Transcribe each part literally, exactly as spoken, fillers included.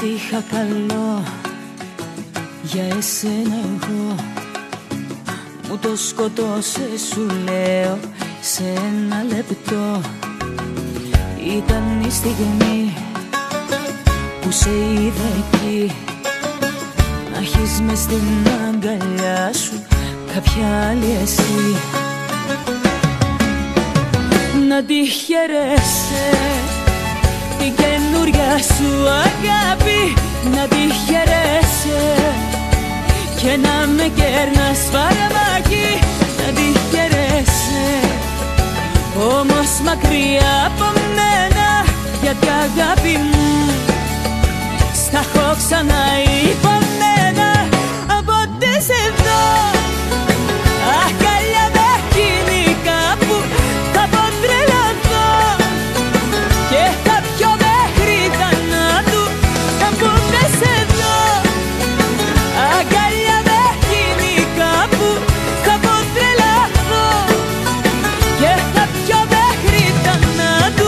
Ό,τι είχα καλό για εσένα εγώ μου το σκοτώσε, σου λέω, σε ένα λεπτό. Ήταν η στιγμή που σε είδα εκεί, να έχεις μες στην αγκαλιά σου κάποια άλλη εσύ. Να τη χαιρέσαι την καινούρια σου αγάπη, να τη χαιρέσαι και να με κέρνας φαρμάκι. Να τη χαιρέσαι όμως μακριά από μένα, γιατί αγάπη μου στα έχω ξανά υπομένα. Από τι σε δω αγκαλιά με χημικά που θα πω τρελαθώ και θα πιω μέχρι θανάτου. Από τι σε δω αγκαλιά με χημικά που θα πω τρελαθώ και θα πιω μέχρι θανάτου.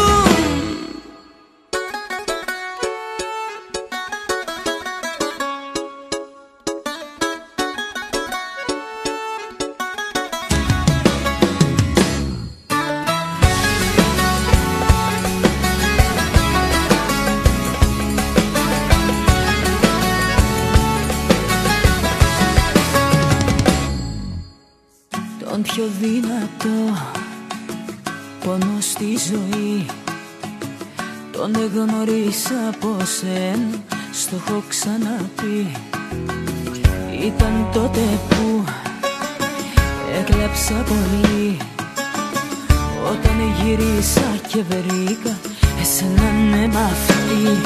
Τον πιο δυνατό πόνο στη ζωή τον εγνωρίσα από σένα, στο έχω ξαναπεί. Ήταν τότε που έκλαψα πολύ, όταν γυρίσα και βρήκα εσένα ναι μ' αυτή.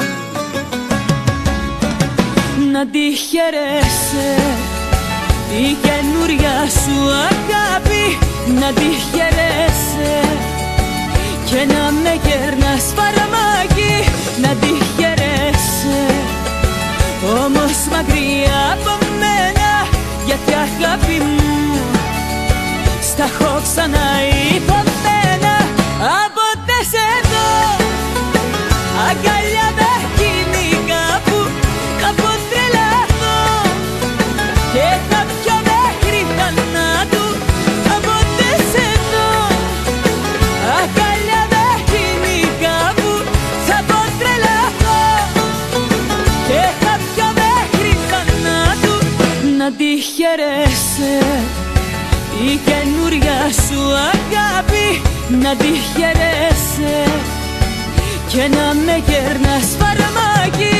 Να τη χαιρέσαι η καινούρια σου αγάπη, να τη χαιρέσαι και να με κέρνας φαρμάκι. Να τη χαιρέσαι όμως μακριά από μένα, γιατί αγάπη μου στα έχω ξανά υπομένα. Από τε σε δω αγκαλιά με χημικά που θα πω τρελαθώ και θα πιω μέχρι θανάτου. Από τε σε δω αγκαλιά με χημικά που θα πω τρελαθώ και θα πιω μέχρι θανάτου. Να τη χαιρέσαι η καινούρια σου αγάπη, να τη χαιρέσαι και να με κέρνας φαρμάκι.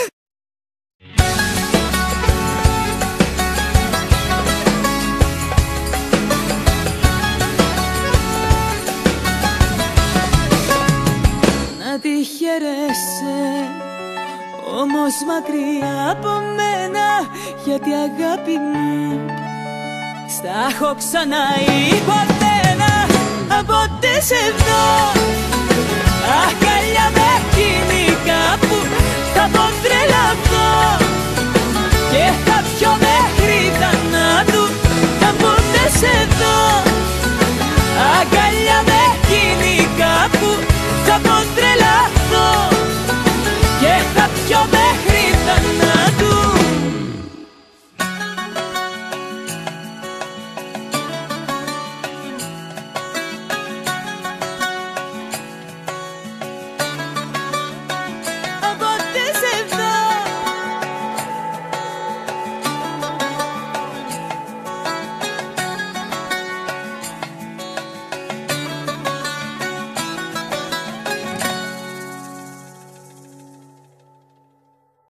Να τη χαιρέσαι όμως μακριά από μένα, γιατί αγάπη μου στα έχω ξανά υπομένα. Από τε σε δω